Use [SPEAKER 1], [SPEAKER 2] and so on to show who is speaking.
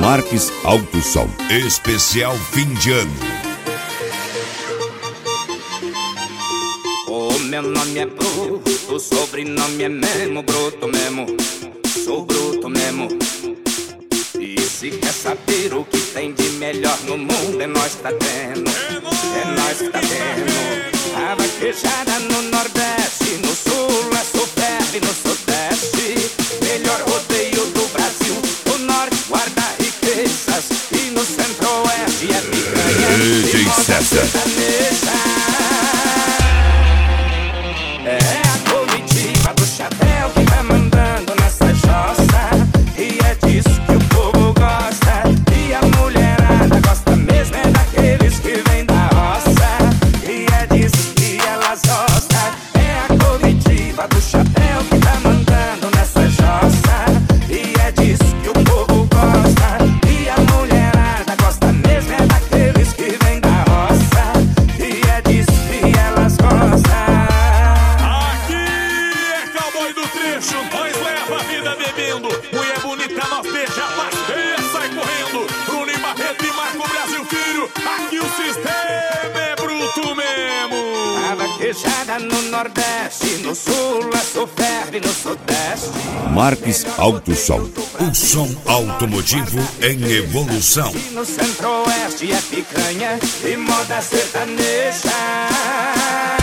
[SPEAKER 1] Marques Alto Som.
[SPEAKER 2] Especial fim de ano.
[SPEAKER 3] O meu nome é Bruto, o sobrenome é Memo, Bruto mesmo, sou bruto mesmo. E se quer saber o que tem de melhor no mundo, é nós que tá tendo, é nós que tá tendo. A vaquejada no Nordeste, no Sul é superbe, no Sudeste melhor rodeio do Brasil. O Norte guarda riquezas e no Centro-Oeste é picanha e moda sertaneja. É a comitiva do chapéu que tá mandando nessa jossa, e é disso que o povo gosta. E a mulherada gosta mesmo é daqueles que vêm da roça, e é disso que elas gostam. É a comitiva do chapéu que tá mandando nessa jossa, e é disso que o povo gosta. E a mulherada gosta mesmo é daqueles que vêm da roça, e é disso que elas gostam.
[SPEAKER 4] Nós leva a vida bebendo, mulher bonita nós beija, passeia, sai correndo. Bruno e Barreto e Marco Brasil Filho, aqui o sistema é bruto mesmo.
[SPEAKER 3] A vaquejada no Nordeste, no Sul é superbe, no Sudeste
[SPEAKER 1] Marques Alto Som.
[SPEAKER 2] O som automotivo em evolução.
[SPEAKER 3] e no Centro-Oeste é picanha e moda sertaneja.